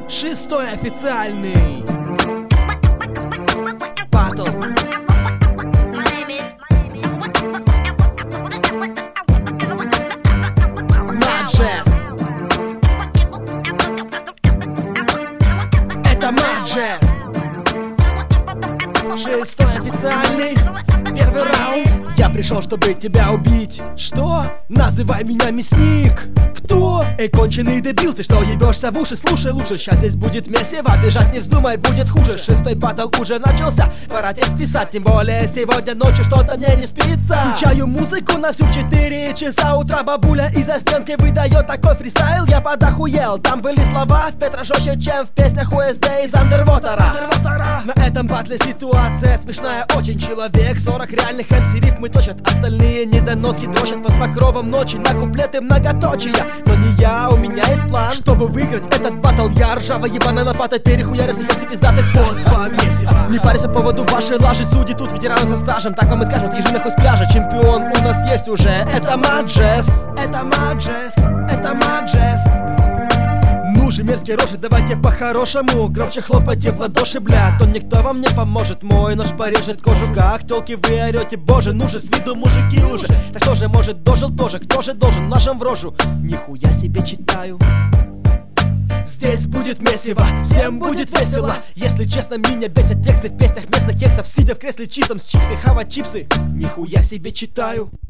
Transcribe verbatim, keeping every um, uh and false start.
Шестой официальный батл. Маджест. Это Маджест. Шестой официальный. Первый раунд. Я пришел, чтобы тебя убить. Что? Называй меня мясник. Кто? Эй, конченый дебил, ты что, ебешься в уши? Слушай лучше, сейчас здесь будет месиво. Бежать не вздумай, будет хуже. Шестой батл уже начался, пора текст писать. Тем более сегодня ночью что-то мне не спится. Включаю музыку на всю в четыре часа утра. Бабуля из-за стенки выдает такой фристайл. Я подохуел, там были слова Петра жестче, чем в песнях у эс дэ из Андервотера. На этом батле ситуация смешная очень. Человек сорок реальных эм си рифмы точат. Остальные недоноски дрочат под покровом ночи на куплеты многоточия. Но не я, у меня есть план. Чтобы выиграть этот батл, я ржавая ебаная лопата перехуярю всех эм си пиздатых. Вот два месяца. Не парься по поводу вашей лажи. Судьи тут ветераны со стажем. Так вам и скажут, ежи нахуй с пляжа. Чемпион у нас есть уже. Это Маджест. Это Маджест. Это Маджест. Ну же, мерзкие рожи, давайте по-хорошему. Громче хлопайте в ладоши, бля. То никто вам не поможет. Мой нож порежет кожу, как тёлки вы орете. Боже, ну же, с виду мужики уже. Так что же, может, дожил тоже? Кто же должен? Ножом в рожу. Нихуя себе читаю. Здесь будет месиво, всем будет весело. Если честно, меня бесят тексты в песнях местных кексов. Сидя в кресле чистом с чипсы, хавать чипсы. Нихуя себе читаю.